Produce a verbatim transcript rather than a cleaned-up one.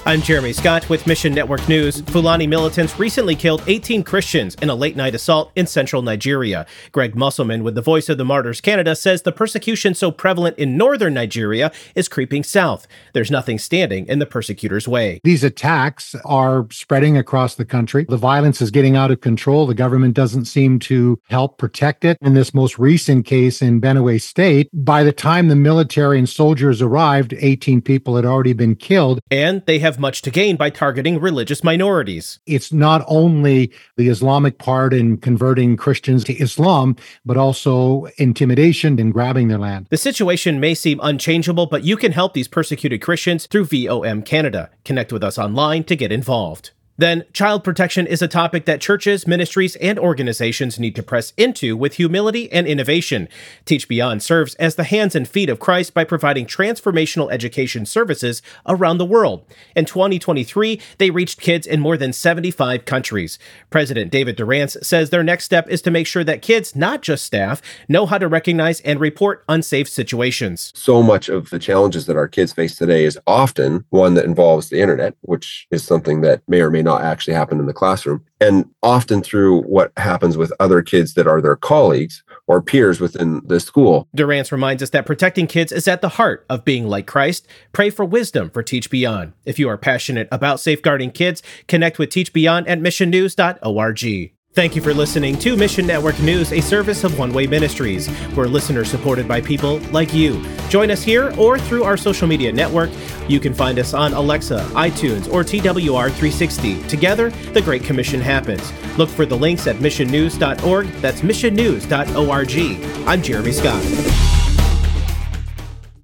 I'm Jeremy Scott with Mission Network News. Fulani militants recently killed eighteen Christians in a late-night assault in central Nigeria. Greg Musselman with the Voice of the Martyrs Canada says the persecution so prevalent in northern Nigeria is creeping south. There's nothing standing in the persecutors' way. These attacks are spreading across the country. The violence is getting out of control. The government doesn't seem to help protect it. In this most recent case in Benue State, by the time the military and soldiers arrived, eighteen people had already been killed. And they have much to gain by targeting religious minorities. It's not only the Islamic part in converting Christians to Islam, but also intimidation and grabbing their land. The situation may seem unchangeable, but you can help these persecuted Christians through V O M Canada. Connect with us online to get involved. Then, child protection is a topic that churches, ministries, and organizations need to press into with humility and innovation. Teach Beyond serves as the hands and feet of Christ by providing transformational education services around the world. In twenty twenty-three, they reached kids in more than seventy-five countries. President David Durrance says their next step is to make sure that kids, not just staff, know how to recognize and report unsafe situations. So much of the challenges that our kids face today is often one that involves the internet, which is something that may or may not actually happen in the classroom, and often through what happens with other kids that are their colleagues or peers within the school. Durrance reminds us that protecting kids is at the heart of being like Christ. Pray for wisdom for Teach Beyond. If you are passionate about safeguarding kids, connect with Teach Beyond at mission news dot org. Thank you for listening to Mission Network News, a service of One Way Ministries. We're listeners supported by people like you. Join us here or through our social media network. You can find us on Alexa, iTunes, or T W R three sixty. Together, the Great Commission happens. Look for the links at mission news dot org. That's mission news dot org. I'm Jeremy Scott.